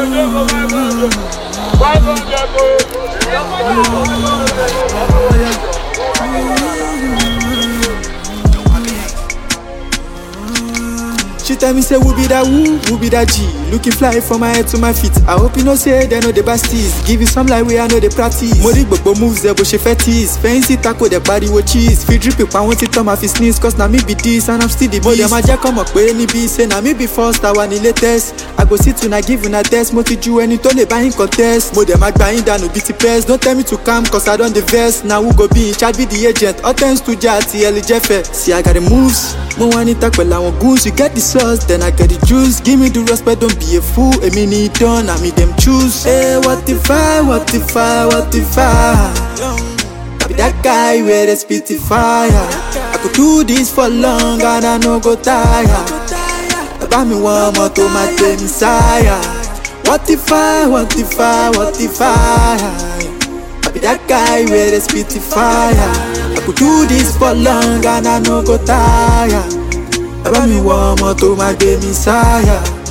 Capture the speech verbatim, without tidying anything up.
She tell me say who be that who, who be that G. Looking fly from my head to my feet. I hope you know say they know the basties. Give you some like way I know the practice. Mori gbogbo moves there but she fetis. Fancy taco the body with cheese. Feel drip it, I want it on my face sneeze. Cause now me be this and I'm still the beast. Modi amaja come up with any be say now me be first I want the latest. I go sit when I give una test. Moti ju any to le buying contest. Modi amaja buying down no B T P S. Don't tell me to come cause I don't the vest. Now who go be in charge be the agent. All thanks to Jati L J F. See I got the moves. Mo want it talk well I want goose. You get the sauce, then I get the juice. Give me the respect, don't be a fool. A mini done, I mean them choose. Hey, what if I, what if I, what if I I be that guy where they spit the fire. I could do this for long and I no go tire. About me one more to my Messiah. What if I, what if I, what if I I be that guy where they spit the fire. I could do this for long and I no go tire. About me one more to my Messiah.